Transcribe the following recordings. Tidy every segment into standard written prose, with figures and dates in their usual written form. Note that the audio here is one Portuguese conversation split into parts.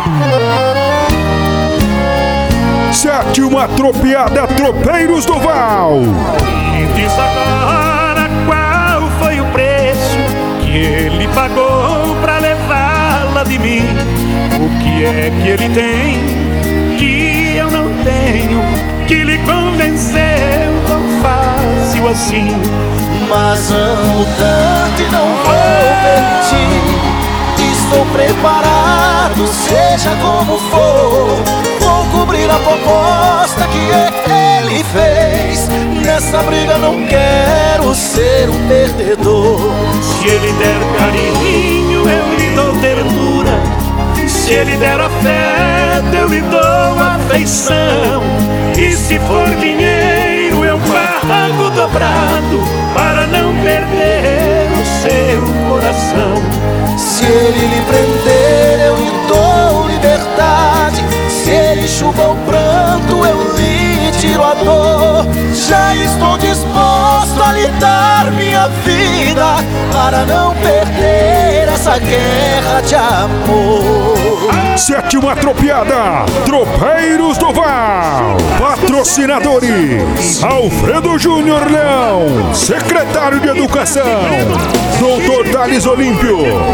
Sétima tropeada, Tropeiros do Val. Me diz agora qual foi o preço que ele pagou pra levá-la de mim. O que é que ele tem que eu não tenho, que lhe convenceu tão fácil assim? Mas amo tanto e não vou permitir. Estou preparado, seja como for. Vou cobrir a proposta que ele fez. Nessa briga não quero ser um perdedor. Se ele der carinho, eu lhe dou ternura. Se ele der afeto, eu lhe dou afeição. E se for dinheiro, eu pago dobrado para não perder o seu coração. Se ele lhe prender, eu lhe dou liberdade. Se ele enxuga o pranto, eu lhe tiro a dor. Já estou disposto a lhe dar minha vida para não perder essa guerra de amor. Sétima tropeada, Tropeiros do Val. Patrocinadores: Alfredo Júnior Leão, secretário de Educação, Dr. Thales Olímpio.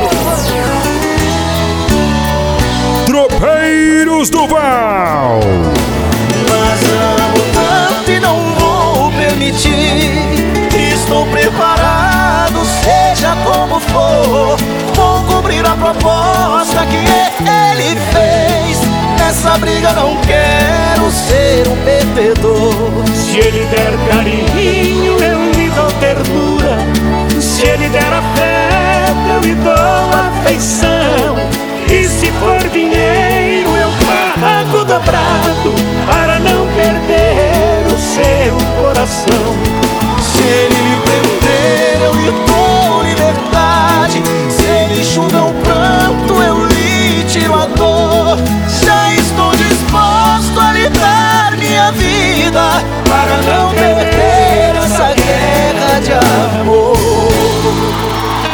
Tropeiros do Val. Mas amo tanto e não vou permitir. Estou preparado, seja como for. Vou cobrir a proposta que ele fez. Nessa briga não quero ser um perdedor. Se ele der carinho, eu lhe dou ternura. Se ele der afeto, eu lhe dou afeição. E se for dinheiro, eu pago dobrado para não perder o seu coração. Se ele lhe prender, eu lhe dou liberdade. Se ele enxuga o pranto, eu lhe tiro a dor. Já estou disposto a lhe dar minha vida para não